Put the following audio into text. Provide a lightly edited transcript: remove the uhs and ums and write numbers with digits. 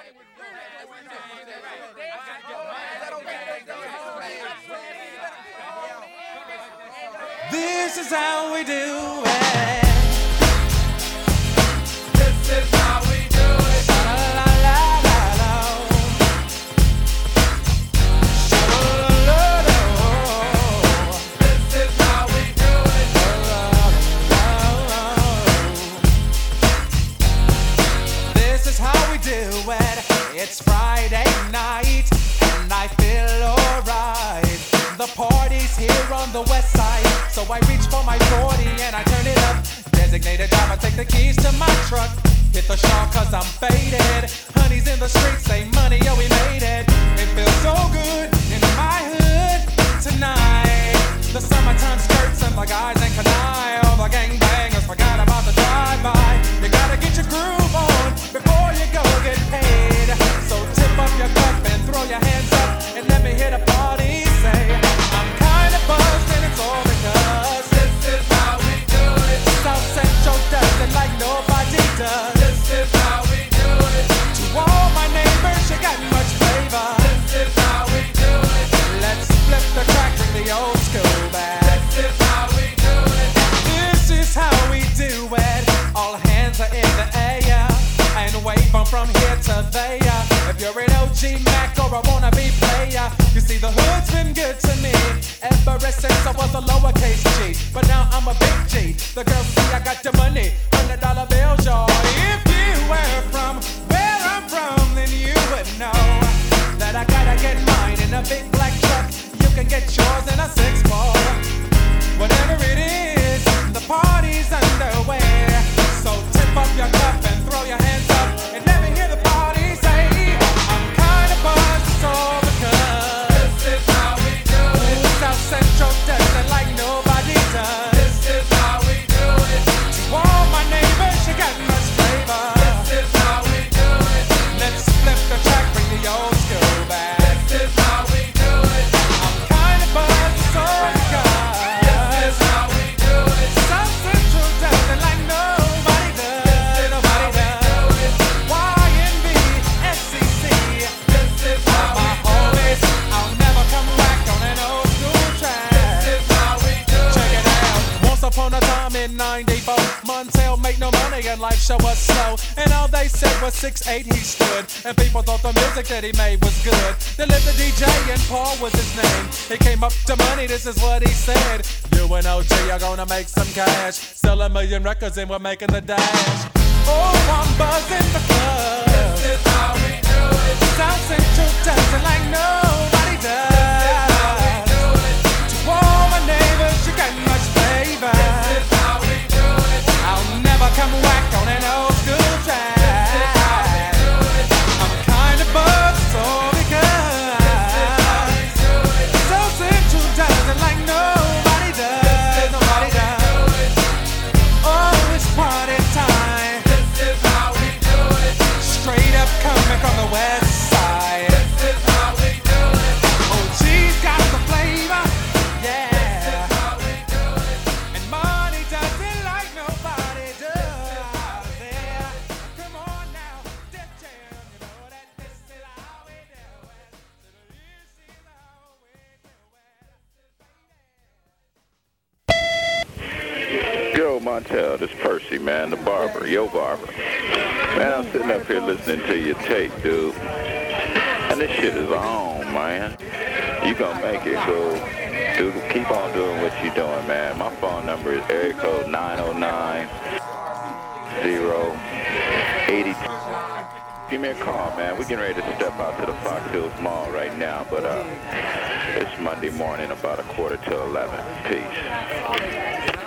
This is how we do it. This is how we do it. La la la la la. This is how we do it. This is how we do it. It's Friday night and I feel alright. The party's here on the west side, so I reach for my 40 and I turn it up. Designated driver, take the keys to my truck. Hit the shawl cause I'm faded. Honey's in the streets, say money, yo, we made it. It feels so good in my hood tonight. The summertime skirts and the guys in canine. All the gangbangers forgot about the drive-by. You gotta get your groove on before you go get paid. So tip up your cup and throw your hands up and let me hit a party. Say, I'm kinda buzzed and it's all because This is how we do it. South Central does it like nobody does. This is how we do it. To all my neighbors, you got much flavor. This is how we do it. Let's flip the track, bring the old school back. This is how we do it. This is how we do it. All hands are in the air and wave from here to there. If you're an OG Mac or a wannabe player, you see the hood's been good to me ever since I was a lowercase G. But now I'm a big G. The girls see I got the money, $100 bills, y'all. If you were from where I'm from, then you would know that I gotta get mine in a big black truck. You can get yours in a 6-ball. Whatever it is, the party's underway. So tip up your cup and throw your hands up and let me hear the party say, I'm kinda buzzed, it's all because This is how we do it. South Central does it like nobody does. This is how we do it. To all my neighbors, you got much flavor. This is how we do it. Let's flip the track, bring the old school back. This is how we do it. I'm kinda buzzed, it's all because This is how we do it. South Central does it like nobody does. Nobody does. YNB, SCC. This is how My we do homies, it. I'll never come back on an old school track. This is how we do Check it. it out. Once upon a time in '94, Montel made no money and life show was slow. And all they said was 6'8" he stood. And people thought the music that he made was good. They lived the DJ and Paul was his name. He came up to money, this is what he said. You and OG are gonna make some cash. Sell 1,000,000 records and we're making the dash. Oh, I'm buzzing the club. This is how we do it. South Central does it like nobody does. To all my neighbors, you got much flavor. This is how we do it. I'll never come back on an old school track. I'm kinda buzzed, so because South Central does it like nobody does. Nobody does. Oh, it's party time. This is how we do it. Straight up coming from the west side. This is how we do it. Oh, she's got the flavor, yeah. How we do it. And money does it like nobody does. Yeah. Come on now, Def Jam, you know that this is how we do it. This is how we do it. Yo, Montel, this Percy, man, the barber, yo barber. Man, I'm sitting up here listening to your tape, dude. And this shit is on, man. You gonna make it, go. Dude, keep on doing what you doing, man. My phone number is area code 909-082. Give me a call, man. We're getting ready to step out to the Fox Hills Mall right now, but it's Monday morning, about 11:15. Peace.